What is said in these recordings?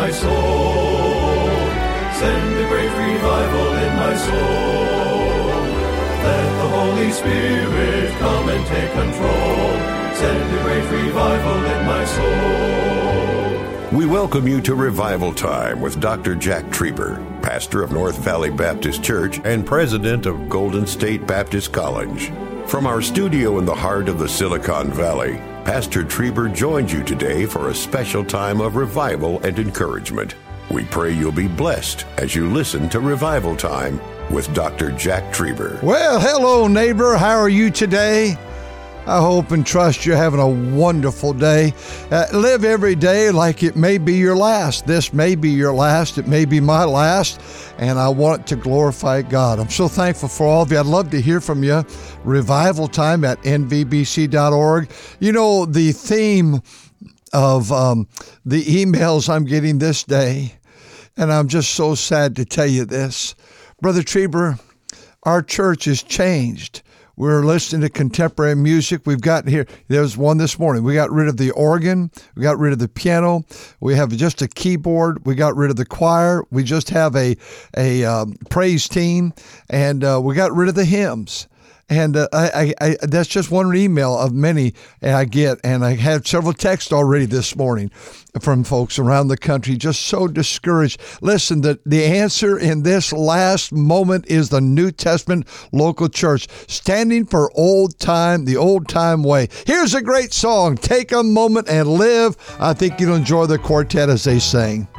my soul. Send a great revival in my soul. Let the Holy Spirit come and take control. Send a great revival in my soul. We welcome you to Revival Time with Dr. Jack Trieber, pastor of North Valley Baptist Church and president of Golden State Baptist College. From our studio in the heart of the Silicon Valley, Pastor Trieber joins you today for a special time of revival and encouragement. We pray you'll be blessed as you listen to Revival Time with Dr. Jack Trieber. Well, hello, neighbor. How are you today? I hope and trust you're having a wonderful day. Live every day like it may be your last. This may be your last. It may be my last. And I want to glorify God. I'm so thankful for all of you. I'd love to hear from you. Revival Time at nvbc.org. You know, the theme of the emails I'm getting this day, and I'm just so sad to tell you this. Brother Trieber, our church has changed. We're listening to contemporary music. We've got here, there's one this morning. We got rid of the organ. We got rid of the piano. We have just a keyboard. We got rid of the choir. We just have a praise team. And we got rid of the hymns. And I that's just one email of many I get. And I had several texts already this morning from folks around the country, just so discouraged. Listen, the answer in this last moment is the New Testament local church, standing for the old time way. Here's a great song, Take a Moment and Live. I think you'll enjoy the quartet as they sing.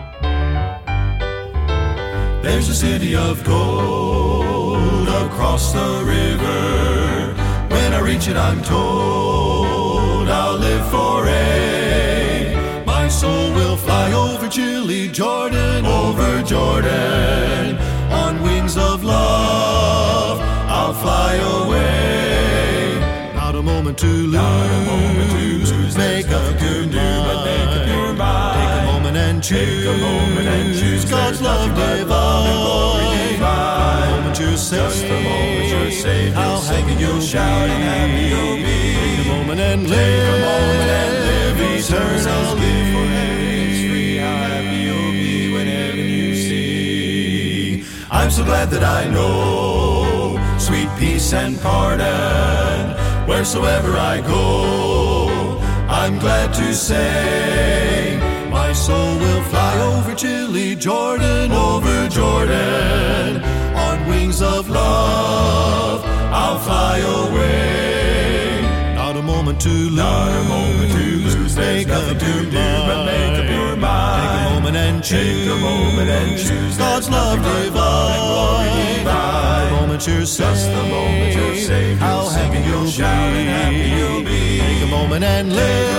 There's a city of gold across the river. When I reach it, I'm told I'll live forever. My soul will fly over chilly Jordan, over Jordan. On wings of love, I'll fly away. Not a moment to lose, make up your mind. Take a moment and choose God's love divine. Just the moment you're saved, how happy you'll shout and happy you'll be. Take a moment and live eternally. For heaven is free, how happy you'll be when heaven you see. I'm so glad that I know sweet peace and pardon. Wheresoever I go, I'm glad to say my soul will fly over chilly Jordan, over Jordan. On wings of love, I'll fly away. Not a moment to lose, there's nothing to do but make up your mind. Take a moment and choose God's love divine. The moment you're saved, how happy you'll shout and happy you'll be. Take a moment and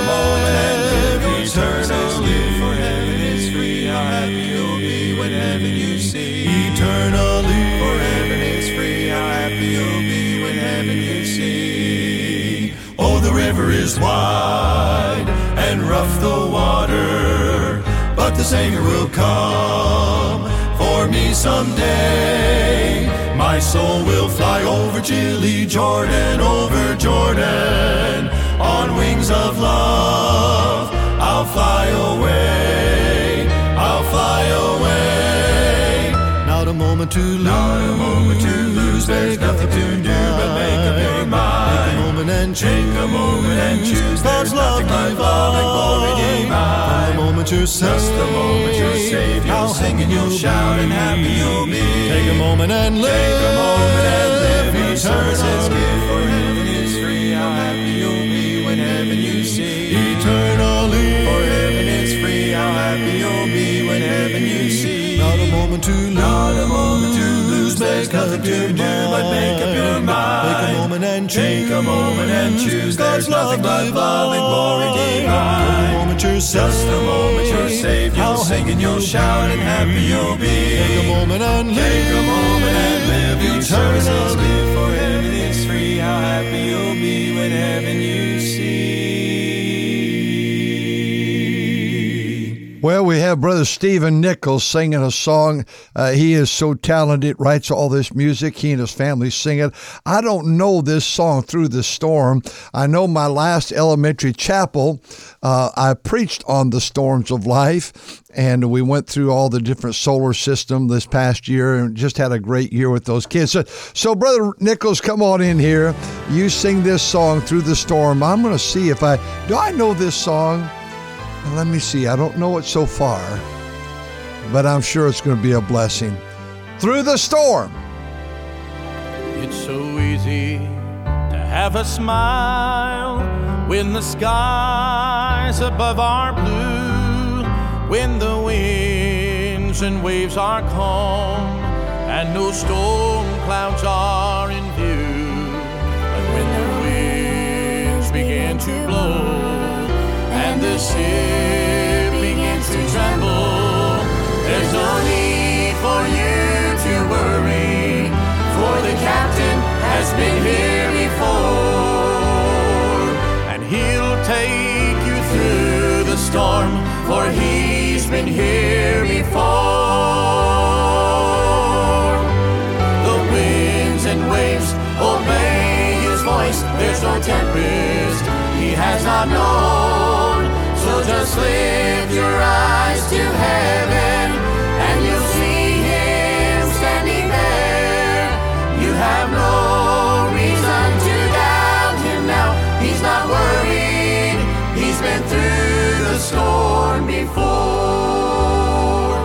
live eternally. For heaven is free, how happy you'll be when heaven you see. Eternally. For heaven is free, how happy you'll be when heaven you see. Oh, the river is wide and rough the water, but the Savior will come for me someday. My soul will fly over chilly Jordan, over Jordan. On wings of love, I'll fly away. I'll fly away. Not a moment to lose, there's nothing to do but make up your mind. Take a moment and choose God's love divine. Glory divine. From the moment you're saved, you'll sing and you'll shout and happy you'll be. Take a moment and live eternally. For heaven is free, how happy you'll be when heaven you see. Eternally. For heaven is free, how happy you'll be when heaven you see. Not a moment to lose, there's nothing to do but make up your mind. Take a moment and choose God's nothing but love and glory divine. Just the moment you're saved, you'll sing and you'll shout and happy you'll be. Take a moment and live eternally. For heaven is free, how happy you'll be when heaven you see. Well, we have Brother Stephen Nichols singing a song. He is so talented, writes all this music. He and his family sing it. I don't know this song, Through the Storm. I know my last elementary chapel, I preached on the storms of life, and we went through all the different solar system this past year and just had a great year with those kids. So Brother Nichols, come on in here. You sing this song, Through the Storm. I'm going to see if I know this song? Let me see. I don't know it so far, but I'm sure it's going to be a blessing. Through the Storm. It's so easy to have a smile when the skies above are blue, when the winds and waves are calm, and no storm clouds are in view. But when the winds begin to blow and the ship begins to tremble, there's no need for you to worry, for the captain has been here before, and he'll take you through the storm, for he's been here before. The winds and waves obey his voice, there's no tempest he has not known. So just lift your eyes to heaven and you'll see him standing there. You have no reason to doubt him now. He's not worried. He's been through the storm before.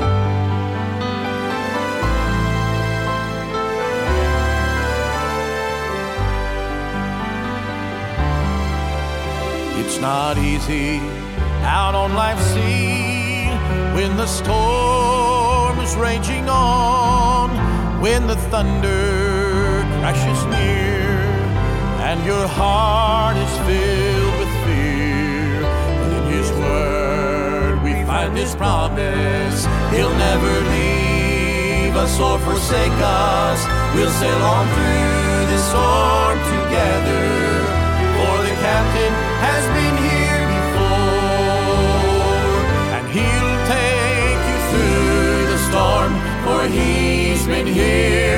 It's not easy out on life's sea when the storm is raging on, when the thunder crashes near and your heart is filled with fear. But in his word we find his promise, he'll never leave us or forsake us. We'll sail on through this storm together, for the captain has been here. He'll take you through the storm, for he's been here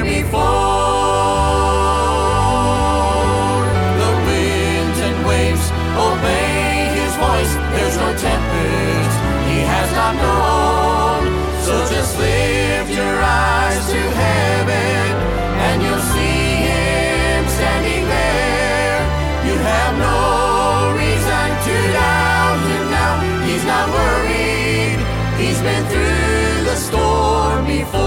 before. The winds and waves obey his voice, there's no tempest he has not known. So just lift your eyes to heaven and you'll see him standing there. You have no reason to doubt him now. He's not worried. He's been through the storm before,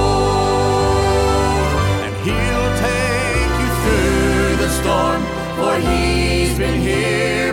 and he'll take you through the storm, for he's been here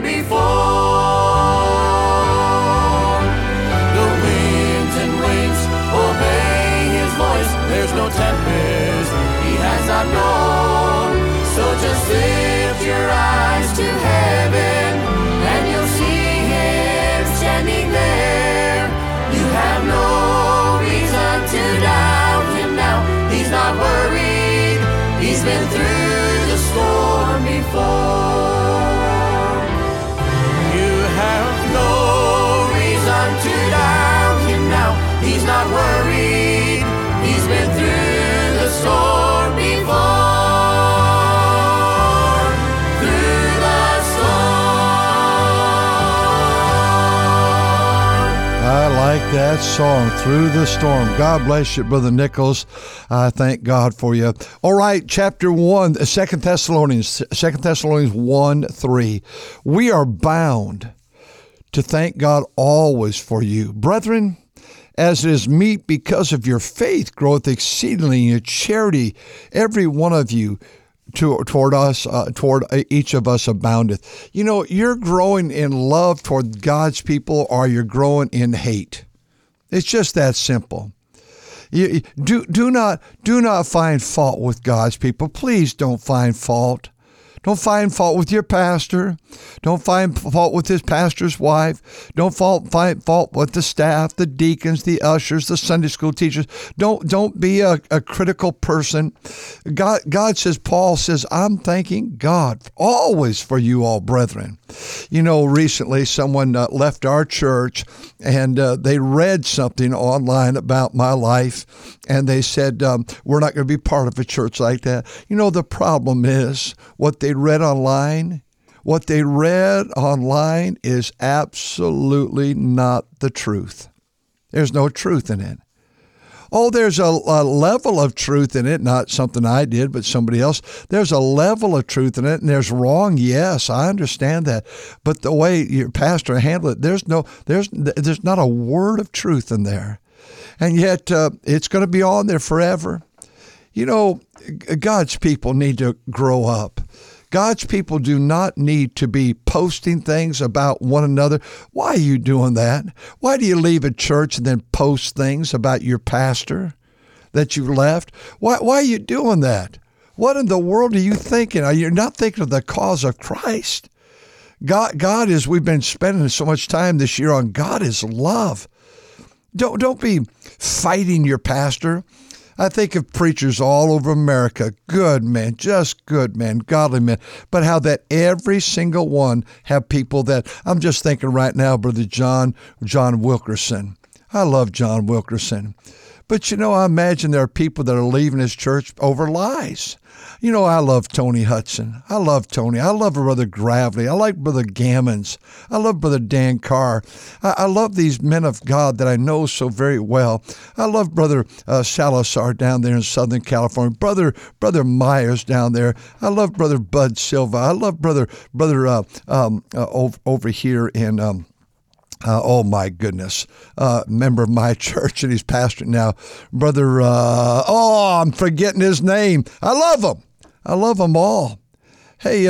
before. The winds and waves obey his voice, there's no tempest he has not known. So just lift your eyes to heaven and you'll see him standing there. You have no reason to doubt him now. He's not worried. He's been through the storm before. You have no reason to doubt him now. He's not worried. He's been through the storm before. I like that song, Through the Storm. God bless you, Brother Nichols. I thank God for you. All right, chapter 1, 2 Thessalonians 1:3. We are bound to thank God always for you. Brethren, as it is meet because of your faith groweth exceedingly in your charity, every one of you toward each of us aboundeth. You know, you're growing in love toward God's people, or you're growing in hate. It's just that simple. You do not find fault with God's people. Please don't find fault. Don't find fault with your pastor. Don't find fault with his pastor's wife. Don't find fault with the staff, the deacons, the ushers, the Sunday school teachers. Don't be a critical person. God says, Paul says, I'm thanking God always for you all, brethren. You know, recently someone left our church and they read something online about my life, and they said, we're not going to be part of a church like that. You know, the problem is what they read online. What they read online is absolutely not the truth. There's no truth in it. Oh, there's a level of truth in it, not something I did, but somebody else. There's a level of truth in it, and there's wrong. Yes, I understand that. But the way your pastor handled it, there's not a word of truth in there. And yet it's going to be on there forever. You know, God's people need to grow up. God's people do not need to be posting things about one another. Why are you doing that? Why do you leave a church and then post things about your pastor that you left? Why are you doing that? What in the world are you thinking? You're not thinking of the cause of Christ. God is, we've been spending so much time this year on God is love. Don't be fighting your pastor. I think of preachers all over America, good men, just good men, godly men, but how that every single one have people that, I'm just thinking right now, Brother John Wilkerson. I love John Wilkerson. But, you know, I imagine there are people that are leaving his church over lies. You know, I love Tony Hudson. I love Tony. I love Brother Gravely. I like Brother Gammons. I love Brother Dan Carr. I love these men of God that I know so very well. I love Brother Salazar down there in Southern California. Brother Myers down there. I love Brother Bud Silva. I love Brother over here in oh my goodness, member of my church, and he's pastoring now, Brother, I'm forgetting his name. I love him. I love them all. Hey,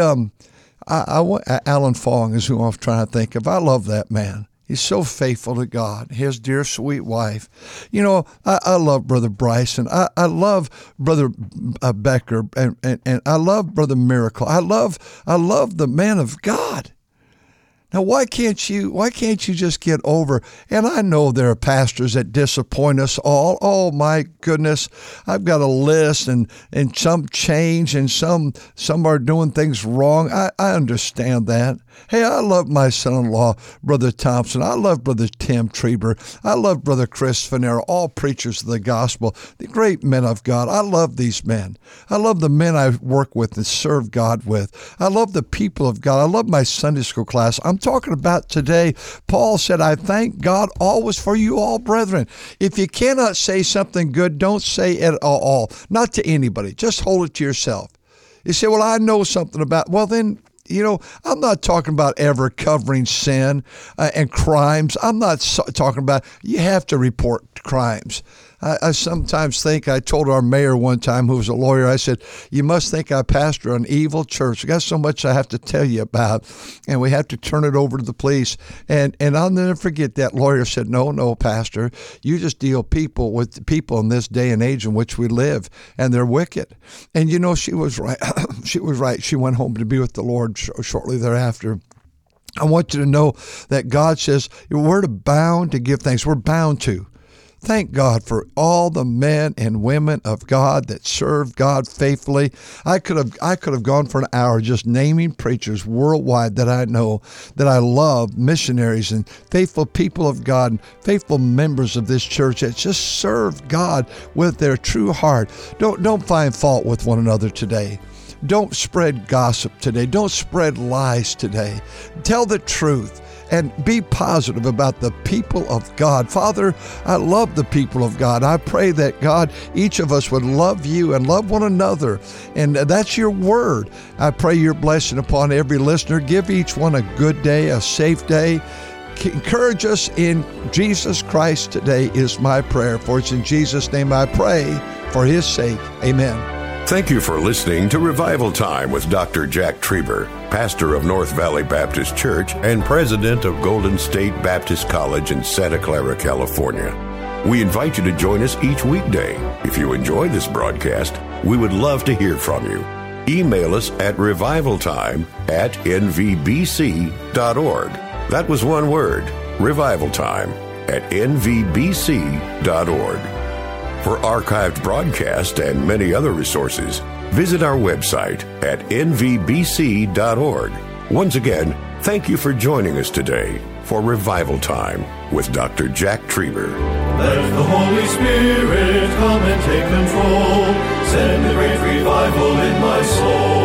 Alan Fong is who I'm trying to think of. I love that man. He's so faithful to God, his dear sweet wife. You know, I love Brother Bryson. I love Brother Becker, and I love Brother Miracle. I love the man of God. Now, why can't you just get over? And I know there are pastors that disappoint us all. Oh my goodness, I've got a list, and some change, and some are doing things wrong. I understand that. Hey, I love my son-in-law, Brother Thompson. I love Brother Tim Trieber. I love Brother Chris Fanera, all preachers of the gospel, the great men of God. I love these men. I love the men I work with and serve God with. I love the people of God. I love my Sunday school class. I'm talking about today. Paul said, I thank God always for you all, brethren. If you cannot say something good, don't say it at all. Not to anybody. Just hold it to yourself. You say, well, I know something about, well, then, you know, I'm not talking about ever covering sin and crimes. I'm not talking about, you have to report crimes. I sometimes think, I told our mayor one time, who was a lawyer, I said, you must think I pastor an evil church. I got so much I have to tell you about, and we have to turn it over to the police. And I'll never forget that lawyer said, no, Pastor, you just deal with people in this day and age in which we live, and they're wicked. And you know, she was right. She was right. She went home to be with the Lord shortly thereafter. I want you to know that God says we're bound to give thanks. We're bound to. Thank God for all the men and women of God that serve God faithfully. I could have gone for an hour just naming preachers worldwide that I know, that I love, missionaries and faithful people of God, and faithful members of this church that just serve God with their true heart. Don't find fault with one another today. Don't spread gossip today. Don't spread lies today. Tell the truth. And be positive about the people of God. Father, I love the people of God. I pray that, God, each of us would love you and love one another. And that's your word. I pray your blessing upon every listener. Give each one a good day, a safe day. Encourage us in Jesus Christ today is my prayer. For it's in Jesus' name I pray, for his sake. Amen. Thank you for listening to Revival Time with Dr. Jack Trieber, pastor of North Valley Baptist Church and president of Golden State Baptist College in Santa Clara, California. We invite you to join us each weekday. If you enjoy this broadcast, we would love to hear from you. Email us at revivaltime@nvbc.org. That was one word, revivaltime@nvbc.org. For archived broadcasts and many other resources, visit our website at nvbc.org. Once again, Thank you for joining us today for Revival Time with Dr. Jack Trieber. Let the Holy Spirit come and take control. Send a great revival in my soul.